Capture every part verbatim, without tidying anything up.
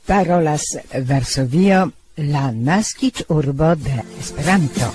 Parolas Varsovio, la naskiĝurbo de Esperanto.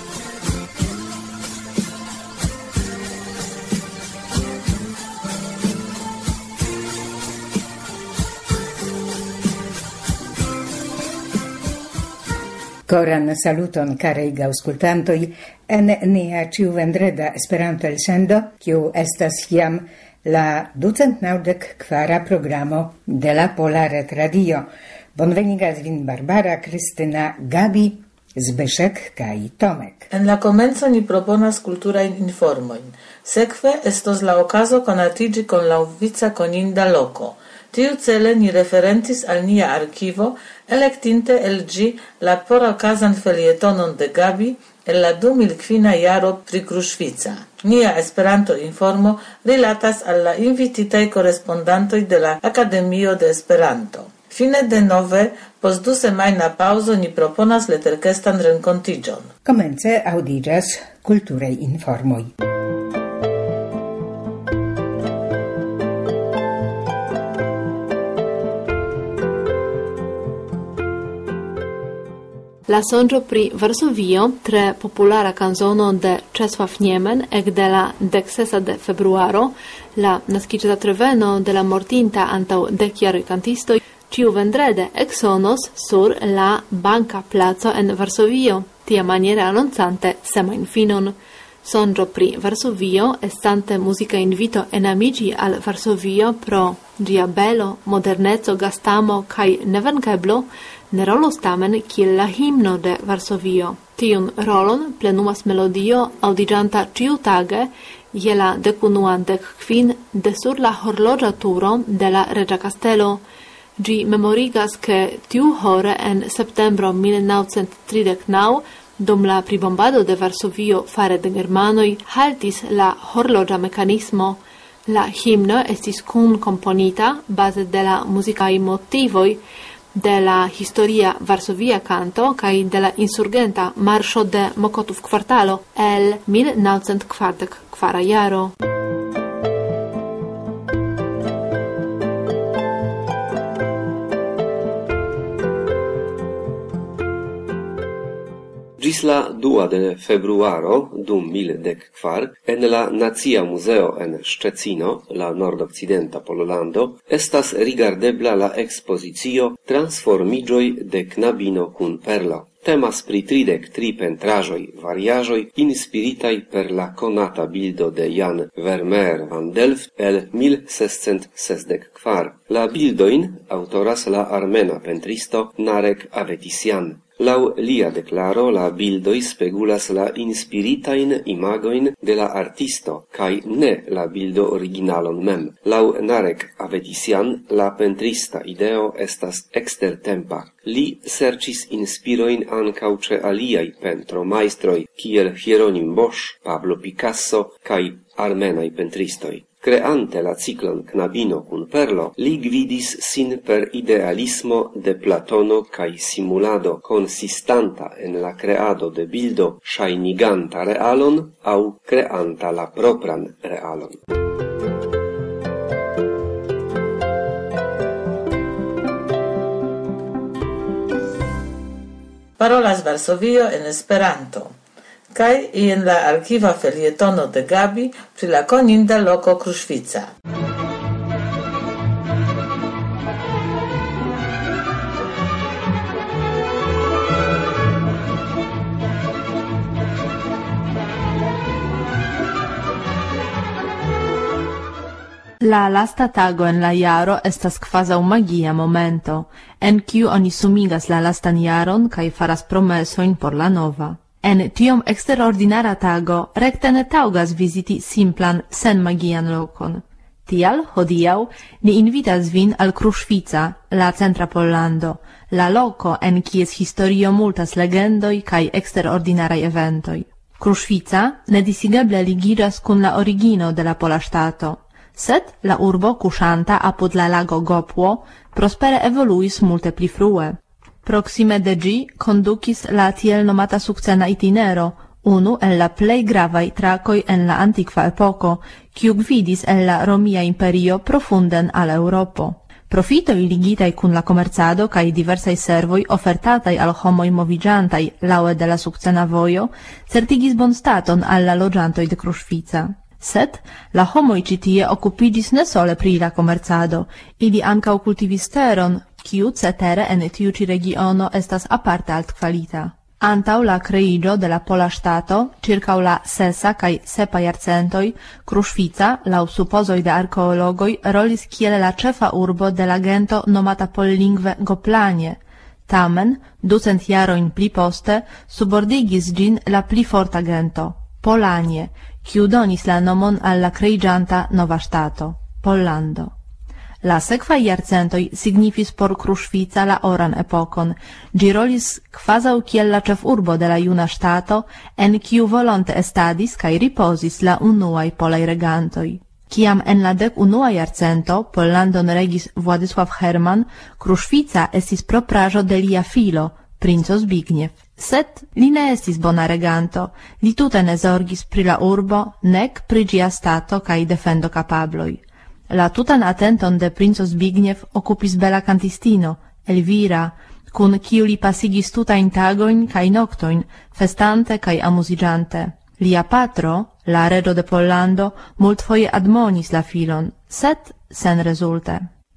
Koran saluton karaj aŭskultantoj en nia ĉiuvendreda Esperanto elsendo, kiu estas jam la ducent naŭdek kvara programo de la Pola Retradio. Bonvenigas vin Barbara, Krystyna, Gabi, Zbyszek kaj Tomek. En la komenco ni proponas kulturajn informojn. Sekve estos la okazo konatiĝi kun laŭvica koninda loko. Tiu cele ni referentis al nia arkivo, elektinte el ĝi la porokazan felietonon de Gabi el la du mil kvina jaro pri Kruŝvica. Nia Esperanto informo rilatas al la invititaj korespondantoj de la Akademio de Esperanto. Fine de nove, post du semajna paŭzo ni proponas leterkestan renkontiĝon. Komence aŭdiĝas kulturaj informoj. La sonĝo pri Varsovio, tre populara kanzono de Czesław Niemen, ekde la deksesa de februaro, la naskiĝdatreveno de la mortinta antaŭ dek jaroj kantistoj, ĉiuvendrede eksonos sur la Banka Placo en Varsovio, tiamaniere anoncante semajnfinon. Sonĝo pri Varsovio, estante muzika invito enamiĝi al Varsovio pro ĝia belo, moderneco, gastamo kaj nevenkeblo, ne rolos tamen kiel la himno de Varsovio. Tiun rolon plenumas melodio aŭdiĝanta ĉiutage je la dekunuan dekkvin de sur la horloĝa turo de la Reĝa Kastelo. Ĝi memorigas, ke tiuhore en septembro mil naŭcent tridek naŭ, dum la pribombado de Varsovio fare de germanoj, haltis la horloĝa mekanismo. La himno estis kunkomponita baze de la muzikaj motivoj de la historia Varsovia canto kaj de la insurgenta marszo de Mokotów kvartalo el mil naŭcent kvardek kvara jaro. Ĝis la dua de februaro du mil dek kvar en la Nacia Muzeo en Szczecino, la nordokcidenta Pollando, estas rigardebla la ekspozicio Transformiĝoj de knabino kun perlo. Temas pri tridek tri pentraĵoj, variaĵoj inspiritaj per la konata bildo de Jan Vermeer van Delft el mil sescent sesdek kvar. La bildojn aŭtoras la armena pentristo Narek Avetisian. Laŭ lia deklaro la bildoj spegulas la inspiritajn imagojn de la artisto kaj ne la bildo originalon mem. Laŭ Narek Avetisian la pentrista ideo estas ekstertempa. Li serĉis inspirojn ankaŭ ĉe aliaj pentromajstroj kiel Hieronim Bosch, Pablo Picasso kaj armenaj pentristoj. Creante la ciclon Knabino kun perlo, li gvidis sin per idealismo de Platono kaj simulado konsistanta en la kreado de bildo ŝajniganta realon aŭ kreanta la propran realon. Parolas Varsovio en Esperanto. Kaj en la arkiva felietono de Gabi pri la koninda loko Kruŝvica. La lasta tago en la jaro estas kvazaŭ magia momento, en kiu oni sumigas la lastan jaron kaj faras promesojn por la nova. En tiom eksterordinara tago rekte ne taŭgas viziti simplan sen magian lokon. Tial hodiaŭ ni invitas vin al Kruŝvica, la centra Pollando, la loko en kies historio multas legendoj kaj eksterordinaraj eventoj. Kruŝvica nedisigeble ligiĝas kun la origino de la pola ŝtato, sed la urbo kuŝanta apud la lago Gopło prospere evoluis multe pli frue. Proxime de ĝi kondukis la tiel nomata sukcena itinero, unu el la plej gravaj trakoj en la antikva epoko, kiu gvidis el la Romia Imperio profunden al Eŭropo. Profitoi ligitai cun la commercado cae diversai servoi ofertatai al homoi movigiantai laue de la succena voio certigis bon staton alla logiantoi de Kruszwica. Sed la homoi citie occupigis ne sole pri la commercado, ili ancau cultivis teron, kiu cetere en tiu ci regiono estas aparte alt qualita. Antau la creigio de la Pola Stato, circa la sesa cae sepa jarcentoi, Kruszwica, lau supposoi de archeologoi, rolis kiel la cefa urbo de la gento nomata pollingve Goplanie. Tamen, ducent jaroin pli poste, subordigis gin la pli forta gento, Polanie, kiu donis la nomon alla creigianta Nova Stato, Pollando. La sekvaj jarcentoj signifis por Kruszwica la oran epokon, ĝi rolis kvazaŭ kiel la ĉefurbo de la juna ŝtato, en kiu volonte estadis kaj ripozis la unuaj polaj regantoj. Kiam en la dek unua jarcento Pollandon regis Władysław Herman, Kruszwica estis propraĵo de lia filo, princo Zbigniew. Sed li ne estis bona reganto, li tute ne zorgis pri la urbo, nek pri ĝia stato kaj defendo kapabloj. La tutan atenton de princo Zbigniew occupis bela cantistino, Elvira, cun kiu li pasigis tutain tagoin cae noctoin, festante cae amusigiante. Lia patro, la regio de Pollando, multfoje admonis la filon, sed sen resulte.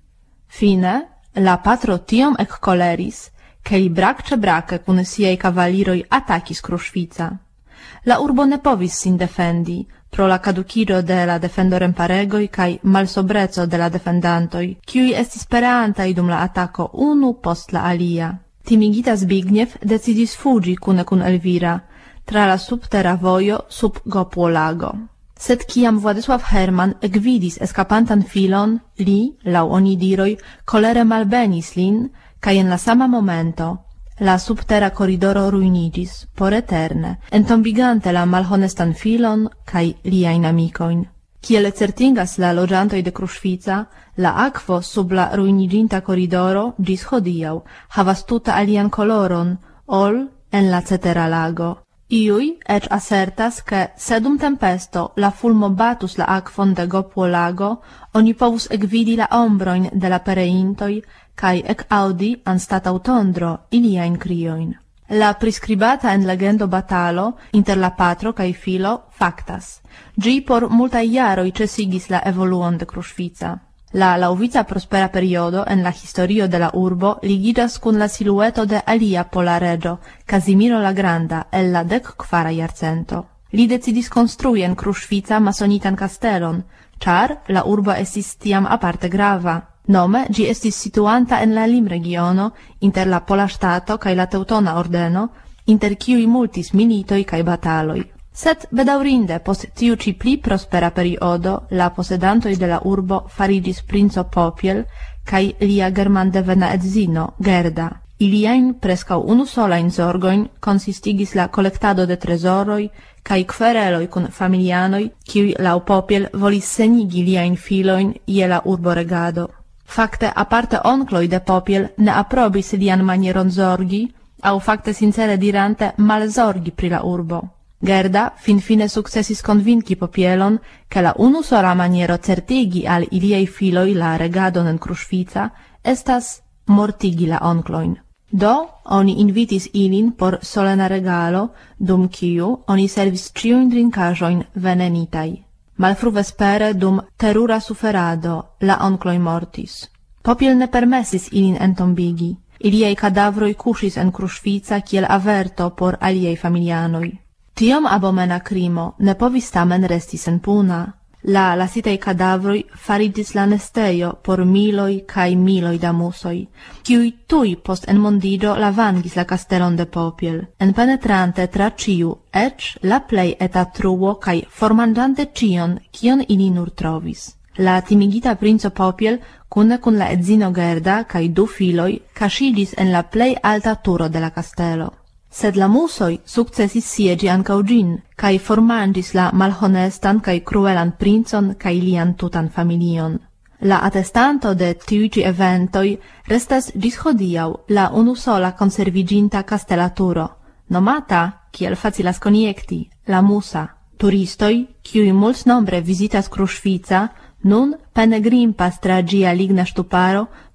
Fine, la patro tiom ec coleris, che li bracce brace cun siei cavaliroi attacis Kruszwica. La urbo ne povis sin defendi, pro la caducido de la defendo remparegoi cae malsobrezzo de la defendantoi, kiui estis pereantai dum la attacco unu post la alia. Timigita Zbigniew decidis fugi cune cun Elvira, tra la subterra vojo sub Gopło-lago. Sed ciam Władysław Herman egvidis escapantan filon, li, lau oni diroi, colere malbenis lin, cae en la sama momento la subterra corridoro ruinigis, por eterne, entombigante la malhonestan filon cae liain amicoin. Ciele certingas la logiantoi de Kruszwica, la aquo sub la ruiniginta corridoro, gis hodiau, havas tuta alian coloron, ol en la cetera lago. Iui ec assertas che sedum tempesto la fulmo batus la aquon de Gopło-lago, oni povus egvidi la ombroin de la pereintoi, cae ec audi anstatau tondro iliain crioin. La prescribata en legendo batalo inter la patro cae filo factas. Gi por multae jaroi cesigis la evoluon de Kruszwica. La lauvica prospera periodo en la historio de la urbo ligidas cun la silueto de alia pola regio, Casimiro la Granda, el la dec quara jarcento. Li decidis construi en Kruszwica masonitan castelon, char la urbo estis tiam aparte grava. Nome, gi estis situanta en la lim regiono, inter la Pola Stato cae la Teutona Ordeno, inter kiui multis militoi cae bataloi. Sed, bedaurinde, post tiu ci pli prospera periodo, la posedantoi de la urbo farigis princo Popiel cae lia german devena edzino, Gerda. Iliain prescau unu solain zorgoin consistigis la collectado de tresoroi cae quereloi cun familianoi, kiui lau Popiel volis senigi liain filoin ie la urbo regado. Fakte, aparte oncloi de Popiel ne aprobis lian manieron zorgi, au fakte sincere dirante malzorgi pri la urbo. Gerda fin fine successis convinci Popielon che la unusola maniero certigi al iliei filoi la regadon en Kruszwica estas mortigi la oncloin. Do, oni invitis ilin por solena regalo, dum kiu oni servis ciuin drinkajoin venenitai. Malfru vespere dum terura suferado la oncloi mortis. Popiel ne permesis ilin entombigi. Iliei cadavroi cusis en Kruszwica kiel averto por aliei familianoi. Tiom abomena crimo ne povis tamen resti senpuna. La lasitei cadavroi farigis la nesteio por miloi cae miloi da musoi, kiui tui post enmondigio la vangis la castelon de Popiel, enpenetrante tra ciu, ec la plei eta truo cae formangiante cion, cion ili nur trovis. La timigita princo Popiel, cune cun la edzino Gerda cae du filoi, casigis en la plei alta turo de la castelo. Sed la musoi successis siegi ancau gin, cae formangis la malhonestan cae cruelan princon cae lian tutan familion. La attestanto de tiuci eventoi restas gis hodiau la unusola conserviginta castellaturo, nomata, kiel facilas coniecti, la Musa. Turistoi, kiui mults nombre visitas Kruszwica, nun pene grimpas tra gia ligna stuparo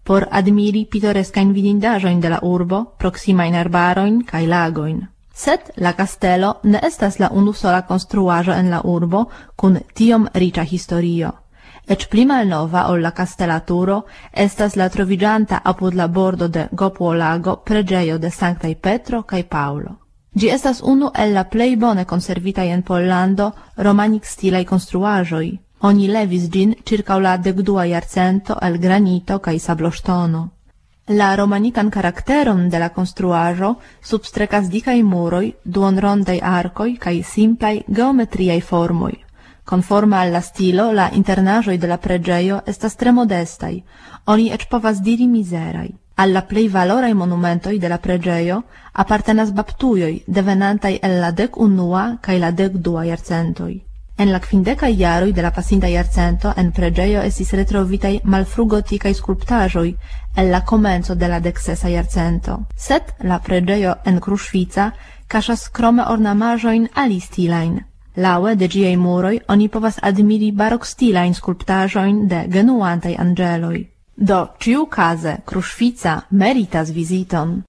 por admiri pittoreskain vidindaĵojn de la urbo, proksimajn arbarojn kaj lagojn. Sed la kastelo ne estas la unusola konstruaĵo en la urbo kun tiom riĉa historio. Ecz pli malnova ol la kastela turo estas la troviĝanta apud la bordo de Gopuo-lago preĝejo de Sanktaj Petro kaj Paŭlo. Ĝi estas unu el la plej bone konservitaj en Pollando romanik-stilaj konstruaĵoj. Oni levis ĝin ĉirkaŭ la dekdua jarcento el granito kaj sabloŝtono. La romanikan karakteron de la konstruaĵo substrekas dikaj muroj, duonrondaj arkoj kaj simplaj geometriaj formoj. Conforme alla stilo, la internaĵoj de la preĝejo estas tre modestaj, oni eĉ povas diri mizerai. Alla plej valoraj monumentoj de la preĝejo apartenas baptujoj devenantaj el la dek unua kaj la dek dua jarcentoj. En la kvindekaj jaroj de la pasinta jarcento en preĝejo estis retrovitaj malfrugotikaj skulptaĵoj el la komenco de la deksesa jarcento. Sed la preĝejo en Kruŝvica kaŝas krome ornamaĵojn alistilajn. Laŭe de ĝiaj muroj oni povas admiri barokstilajn skulptaĵojn de genuantaj anĝeloj. Do ĉiukaze Kruŝvica meritas viziton.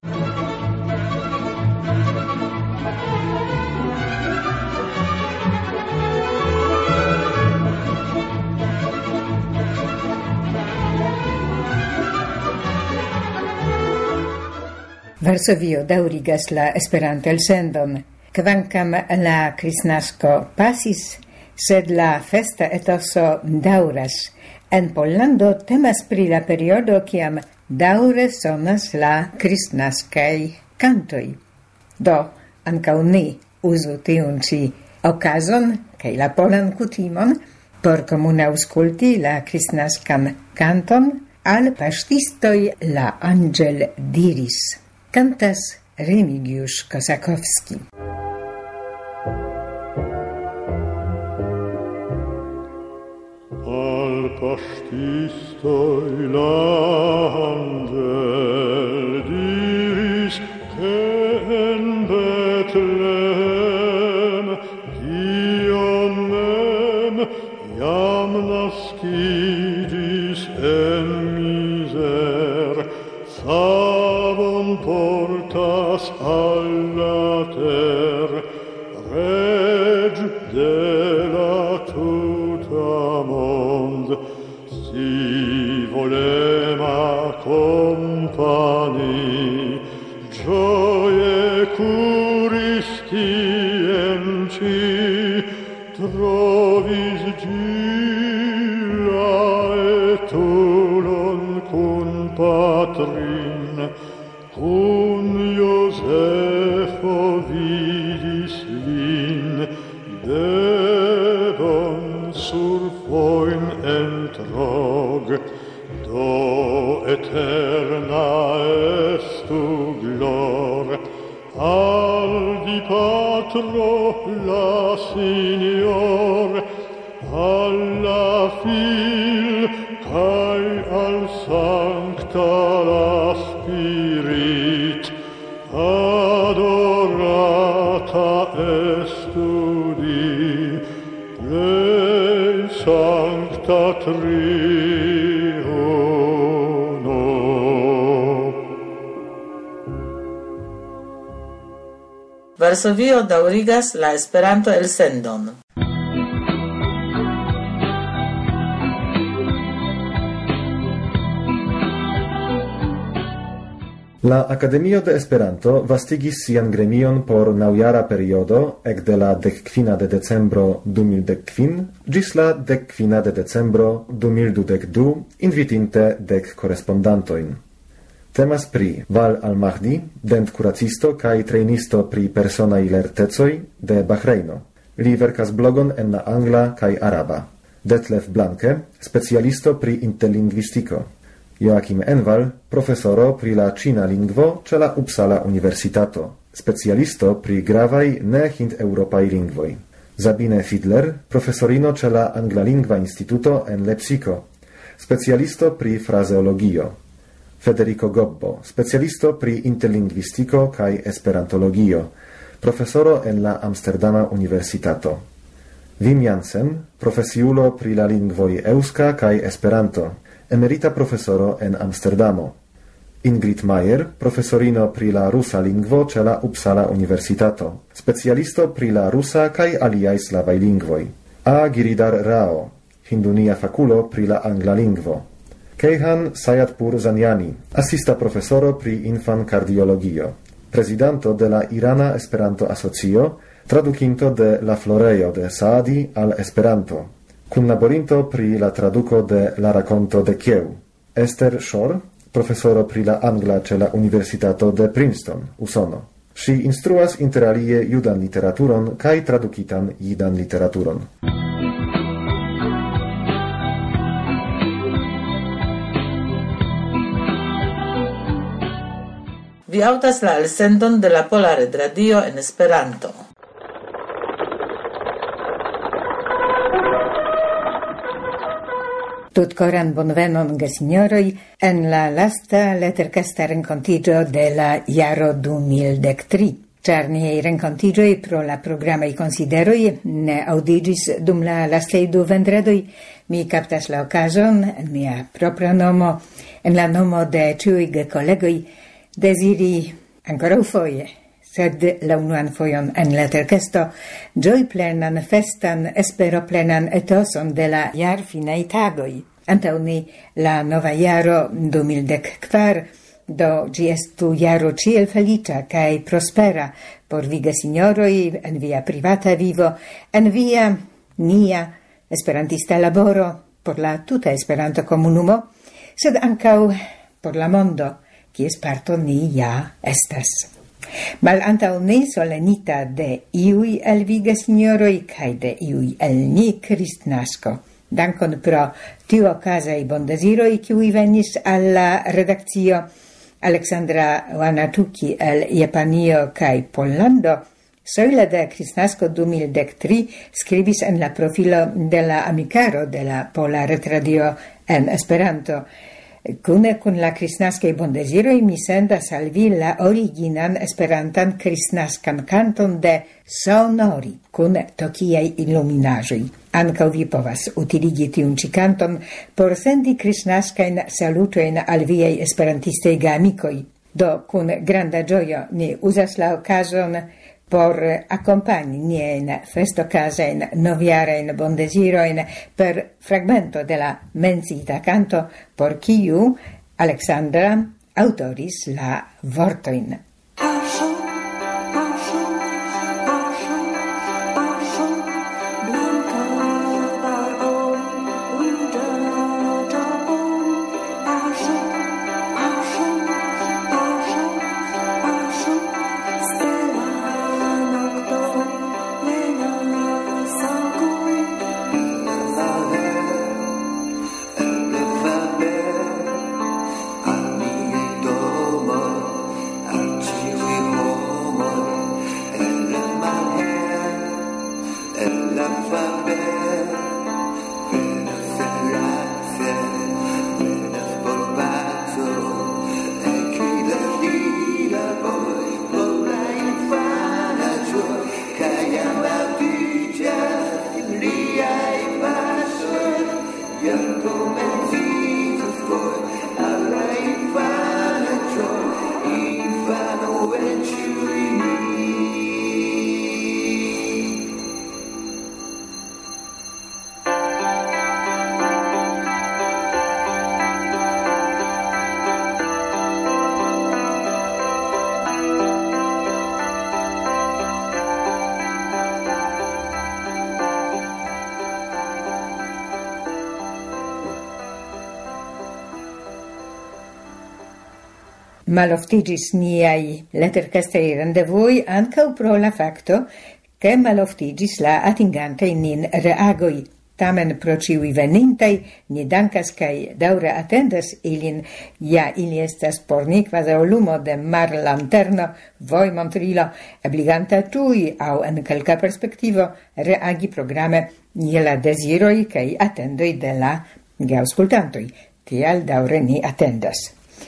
Varsovio daŭrigas la Esperanto-elsendon. Kvankam la Kristnasko pasis, sed la festa etoso daŭras. En Pollando temas pri la periodo kiam daŭre sonas la kristnaskaj kantoj. Do, ankaŭ ni uzu tiun ĉi okazon kaj la polan kutimon por komune aŭskulti la kristnaskan kanton al paŝtistoj la anĝel diris. Kantas Remigiusz Kosakowski. Al paŝtistoj la anĝel diris, ke en Betlehem Dion mem jam naskiĝis en mizer, savon portas al la ter, reĝ de la tuta mond, si volema compagni, gioie curis tien ci, trovis Gilla et Tulon cun patrin, cun Josefo vidis lin, devon sur foin entrog, do eterna estu glor, al di patro la Signor, alla fil, cae al sancta la Spirit, adorata estu di, plei sancta triuno. Varsovio daŭrigas la Esperanto-elsendon. La Akademio de Esperanto vastigis sian gremion por naŭjara periodo ekde la dekkvina de decembro du mil dekkvin ĝis la dekkvina de decembro du mil dudek du, invitinte dek korespondantojn. Temas pri Val al-Mahdi, dentkuracisto kaj trejnisto pri personaj lertecoj de Bahreino. Li verkas blogon en la angla kaj araba. Detlef Blanke, specialisto pri interlingvistiko. Joachim Enval, profesoro pri la ĉina lingvo ĉe la Uppsala Universitato, specialisto pri gravaj ne-hind-eŭropaj lingvoj. Sabine Fiedler, profesorino ĉe la Anglalingva Instituto en Lepsiko, specialisto pri frazeologio. Federico Gobbo, specialisto pri interlingvistiko kaj esperantologio, profesoro en la Amsterdama Universitato. Wim Jansen, profesiulo pri la lingvoj eŭska kaj Esperanto, emerita profesoro en Amsterdamo. Ingrid Mayer, professorino pri la rusa lingvo ce la Uppsala Universitato, specialisto pri la rusa kai aliai slavaj lingvoj. A. Giridhar Rao, hindunia faculo pri la angla lingvo. Keihan Sayatpur Zaniani, assista professoro pri infan cardiologio, presidanto de la Irana Esperanto Asocio, tradukinto de la Floreio de Saadi al Esperanto, kunlaborinto pri la traduco de la raconto de Kiev. Esther Shore, professoro pri la angla ce la Universitato de Princeton, Usono. Si instruas inter alie judan literaturon kai tradukitan jidan literaturon. Vi aŭdas la elsendon de la Pola Retradio en Esperanto. Tutkoran bonvenon, gesignoroj, en la lasta leterkasta renkontiĝo de la jaro du mil dek tri. Ĉar niaj renkontiĝoj pro la programaj konsideroj ne aŭdiĝis dum la lastaj du vendredoj, mi kaptas la okazon en mia propra nomo, en la nomo de ĉiuj gekolegoj, desiri ancora foje, sed la unuan fojon en leterkesto, ĝoj plenan festan, espero plenan etoson de la jarfinaj tagoj. Antaŭ ni la nova jaro du mil dek kvar, do ĝi estu jaro ĉiel feliĉa kaj prospera por vi gesignoroj en via privata vivo, en via nia esperantista laboro por la tuta Esperanto komunumo, sed ankaŭ por la mondo, kies parto ni ja estas. Malantaŭ ni solenita de iuj el vi gesignoroj kaj de iuj el ni kristnasko. Dankon pro tiuokazaj bondeziroj, kiuj venis al la redakcio. Alexandra Wanatuki el Japanio kaj Pollando, soile de kristnasko du mil dek tri, skribis en la profilo de la amikaro de la Pola Retradio en Esperanto. Kune kun la kristnaskaj bondeziroj mi sendas al vi la originan esperantan kristnaskan kanton de Sonori, kun tokiaj iluminaĵoj. Ankaŭ vi povas utiligi tiun ĉi kanton por sendi kristnaskajn salutojn al viaj esperantistaj geamikoj. Do kun granda ĝojo ni uzas la okazon por accompagni niajn festokazajn novjarajn bondezirojn per fragmento de la mencita kanto, por kiu Alexandra autoris la vortojn. Maloftigis niai lettercastei rendezvui ancaŭ pro la facto, che maloftigis la atingantei nin reagoi. Tamen pro ciui venintai, ni dankas kai daure attendas ilin, ja ili estas por ni quasi lumo de mar lanterno, voi montrilo, obliganta tui au en calca perspectivo reagi programe nie la desiroi kai attendoi de la geauscultantoi. Tial daure ni attendas.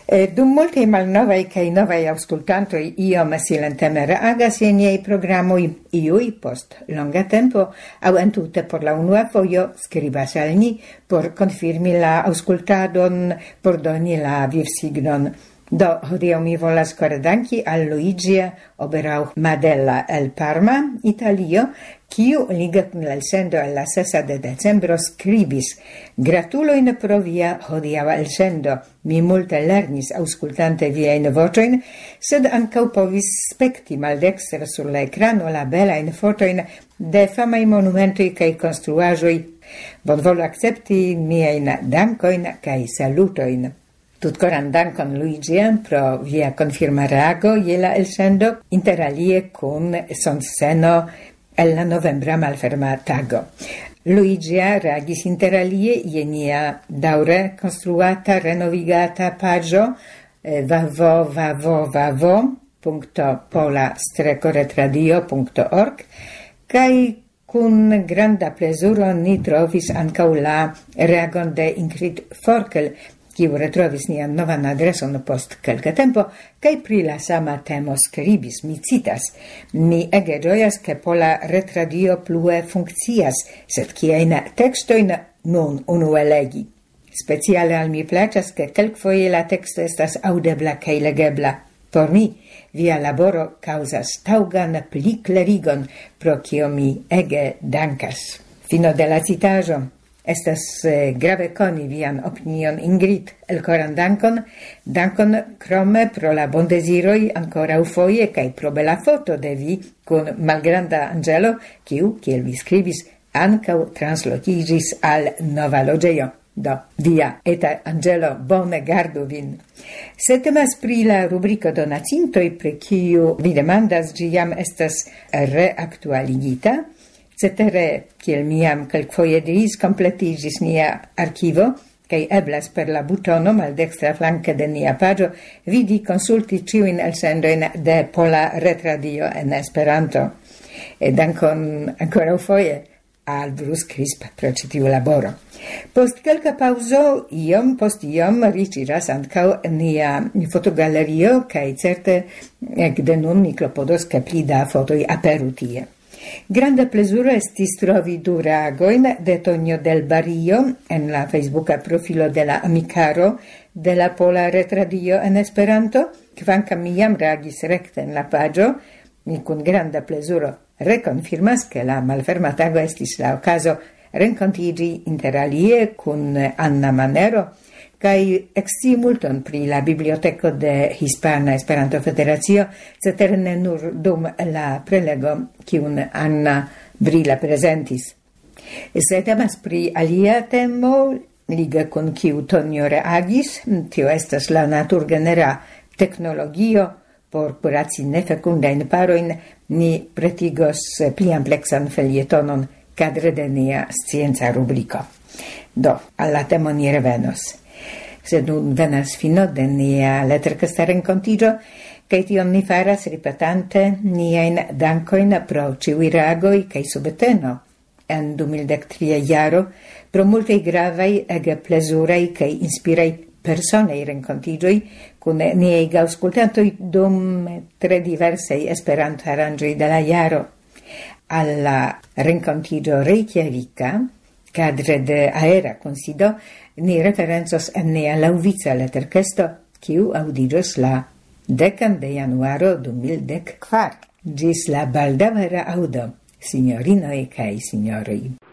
E dum multe malnovai cae novai auscultantoi iom silenteme reagas in iei programoi, iui post longa tempo, au entute por la unua foio scribas al ni por confirmi la auscultadon, por doni la vivsignon. Do, hodio mi volas core danki al Luigia Oberauch Madella el Parma, Italio, kiu ligat nel sendo alla sesa de decembro scribis: Gratuloin pro via hodiava el sendo. Mi multe lernis auscultante viain vocioin, sed ancau povis specti maldexter sur la ecrano la belain fotoin de famai monumentoi cae construagioi. Bonvolu accepti miain dankoin cae salutoin. Tutcoran dankon, Luigia, pro via confirma reago iela el sendo, inter alie cum sonseno el la novembra malferma tago. Luigia reagis inter alie ie nia daure construata, renovigata pagio eh, vavo vavo vavo punto pola streco retradio punto org kai cun granda plesuro ni trovis ancau la reagon de Ingrid Forkel, kiu retrovis nian novan adreson post kelka tempo, kai pri la sama temo scribis, mi citas: Mi ege gioias che pola retradio plue funkcias, sed kiein textoin nun unue legi. Speciale al mi placas che kelkfoje la texto estas audebla kai legebla. Por mi, via laboro causas taugan pli clarigon, pro kio mi ege dankas. Fino de la citajo. Estas eh, grave coni vian opinion, Ingrid, el coran dankon, dankon crome pro la bondesiroi ancora ufoie, cae pro bella foto de vi, con malgranda angelo, kiu, kiel vi scribis, ancau translocigis al nova logeio. Do, via, eta angelo bone gardu vin. Se temas pri la rubrico donacintoi, pre kiu vi demandas, gi jam estas reactualigita. Cetere, kiel miam kelkfoje diris, completigis nia archivo, kai eblas per la butono maldextra flanke de nia pagio vidi consulti ciuin elsendoin de Pola Retradio en Esperanto. E dankon ancora ufoje al Bruce Crisp pro citiu laboro. Post kelka pauso, iom post iom riciras ancau nia fotogalerio, kai certe ec de nun mi klopodos ke pli da fotoi aperu tie. Granda plesuro estis trovi du reagoin de Tonio del Barrio en la Facebooka profilo de la Amicaro de la Pola Retradio en Esperanto, kvankam mi jam reagis recte en la pagio, mi cun granda plesuro reconfirmas che la malferma tago estis la ocaso rencontigi inter alie cun Anna Manero, kai exci multon pri la biblioteco de Hispana Esperanto Federacio, cetere ne nur dum la prelego kiun Anna brila presentis. Se temas pri alia temo, liga kun kiu Tonio reagis, tio estas la naturgenera teknologio por kuraci nefekundain paroin, ni pretigos pli ampleksan felietonon kadre de nia scienca rubrico. Do, alla temo ni revenos. Sed nun venas fino de nia lettercasta rencontigio, cae tion ni faras ripetante niain dancoin pro ciui reagoi cae subeteno en du mil tri jaro pro multei gravai ege plesurei cae inspirei personei rencontigioi cun niei gauscultantoi dum tre diversei esperanto arangioi de la jaro. Alla rencontigio Reykjavika, cadre de aera consido, ni referenzos en nia lauvica letterkesto, kiu audigios la decan de januaro du mil kvar. Gis la baldavera audo, signorinoi cae signoroi.